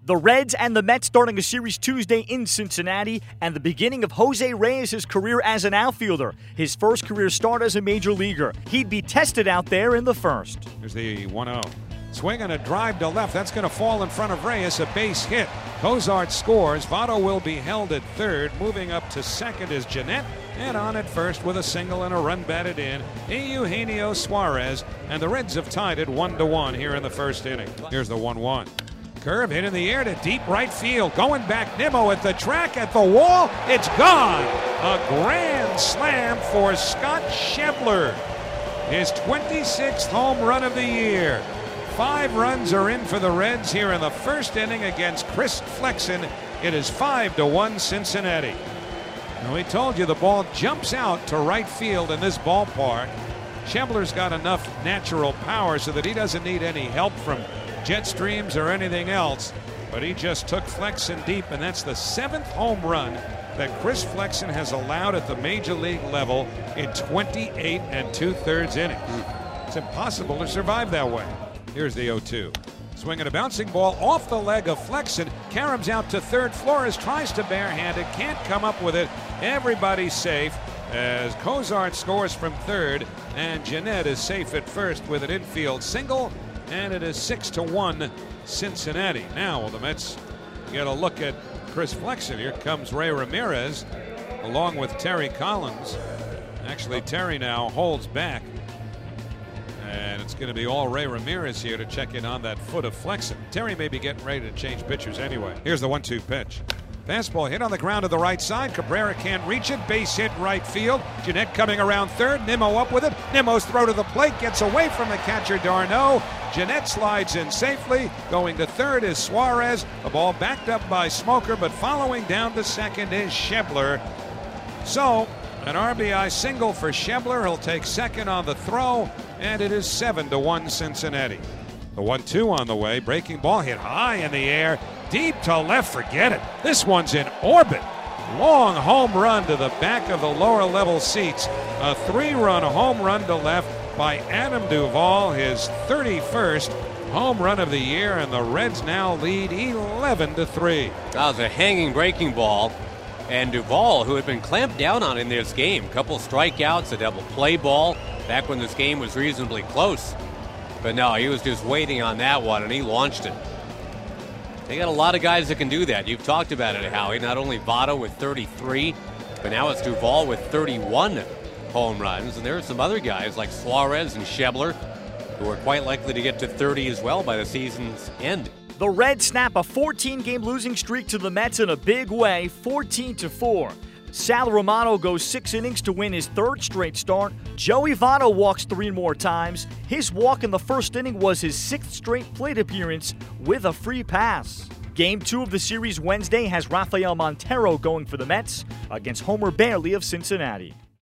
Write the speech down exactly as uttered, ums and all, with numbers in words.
The Reds and the Mets starting a series Tuesday in Cincinnati, and the beginning of Jose Reyes' career as an outfielder, his first career start as a major leaguer. He'd be tested out there in the first. Here's the one oh. Swing and a drive to left. That's going to fall in front of Reyes. A base hit. Cozart scores. Votto will be held at third. Moving up to second is Gennett. And on at first with a single and a run batted in, Eugenio Suarez. And the Reds have tied it one to one here in the first inning. Here's the one one. Curve hit in the air to deep right field. Going back, Nimmo at the track, at the wall. It's gone. A grand slam for Scott Schebler. His twenty-sixth home run of the year. Five runs are in for the Reds here in the first inning against Chris Flexen. It is five to one Cincinnati. Now, we told you the ball jumps out to right field in this ballpark. Schebler's got enough natural power so that he doesn't need any help from jet streams or anything else. But he just took Flexen deep, and that's the seventh home run that Chris Flexen has allowed at the major league level in twenty-eight and two-thirds innings. It's impossible to survive that way. Here's the oh two. Swinging a bouncing ball off the leg of Flexen. Karams out to third. Flores tries to barehand it. Can't come up with it. Everybody's safe as Cozart scores from third. And Gennett is safe at first with an infield single. And it is six to one Cincinnati. Now the Mets get a look at Chris Flexen. Here comes Ray Ramirez along with Terry Collins. Actually, Terry now holds back. And it's going to be all Ray Ramirez here to check in on that foot of Flexen. Terry may be getting ready to change pitchers anyway. Here's the one two pitch. Fastball hit on the ground to the right side. Cabrera can't reach it. Base hit right field. Gennett coming around third. Nimmo up with it. Nimmo's throw to the plate gets away from the catcher d'Arnaud. Gennett slides in safely. Going to third is Suarez. The ball backed up by Smoker, but following down to second is Schebler. So, an R B I single for Schebler. He'll take second on the throw, and it is seven to one Cincinnati. The one two on the way. Breaking ball hit high in the air. Deep to left, forget it. This one's in orbit. Long home run to the back of the lower level seats. A three-run home run to left by Adam Duvall, his thirty-first home run of the year, and the Reds now lead eleven to three. That was a hanging breaking ball. And Duvall, who had been clamped down on in this game, a couple strikeouts, a double play ball, back when this game was reasonably close. But no, he was just waiting on that one, and he launched it. They got a lot of guys that can do that. You've talked about it, Howie. Not only Votto with thirty-three, but now it's Duvall with thirty-one home runs. And there are some other guys like Suarez and Schebler who are quite likely to get to thirty as well by the season's end. The Reds snap a fourteen-game losing streak to the Mets in a big way, fourteen to four. Sal Romano goes six innings to win his third straight start. Joey Votto walks three more times. His walk in the first inning was his sixth straight plate appearance with a free pass. Game two of the series Wednesday has Rafael Montero going for the Mets against Homer Bailey of Cincinnati.